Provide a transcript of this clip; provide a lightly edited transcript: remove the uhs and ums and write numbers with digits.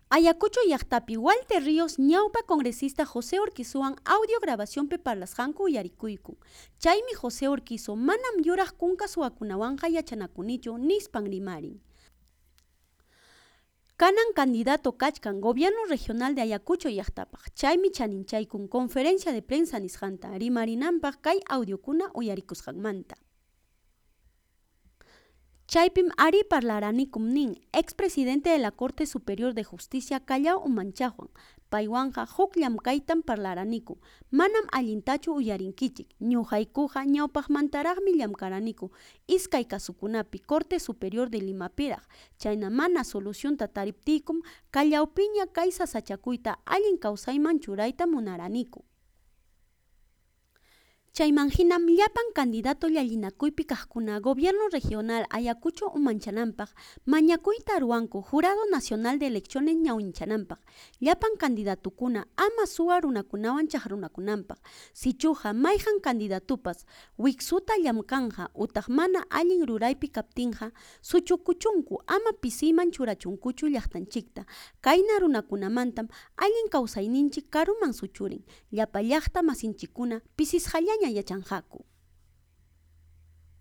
Ayacucho llaqtapi Walter Ríos ñawpa congresista José Urquizuwan audio grabacionpi parlasqanku uyarikuyku. Chaymi José Urquizu manam yuraq kunka suwakunawanqa yachanakunichu nispan rimarin. Kanan candidato kachkan gobierno regional de Ayacucho llaqtapaq. Chaymi chaninchaykun conferencia de prensa nisqanta rimarinanpaq kay audiokuna uyarikusqanmanta. Chaypim ari parlaranikum nin, expresidente de la Corte Superior de Justicia Callao Umanchajuan, paywanqa huk llamkaytan parlaraniku, manam allintachu uyarinkichik, ñuqaykuqa ñawpaqmantaraqmi llamkaraniku, iskay kasukunapi Corte Superior de Limapiraq, chayna mana solucionta tariptiykum, Callaopiña kay sasachakuyta allin kawsayman churayta munaraniku. Chaymanhinam llapan candidato llallinakuypi kaqkuna gobierno regional Ayacucho umanchananpaq mañakuyta ruwanku Jurado Nacional de Elecciones ñawinchananpaq llapan candidatukuna ama suwa runakunawan chaqrunakunanpaq sichuqa mayqan candidatupas wiksuta llamkanja utaq mana allin ruraypi kaptinqa suchukuchunku ama pisiyman churachunkuchu llaqtanchikta kayna runakunamantam allin kawsayninchik karuman suchurin llapa llaqta masinchikkuna pisisqallaña yachanqaku.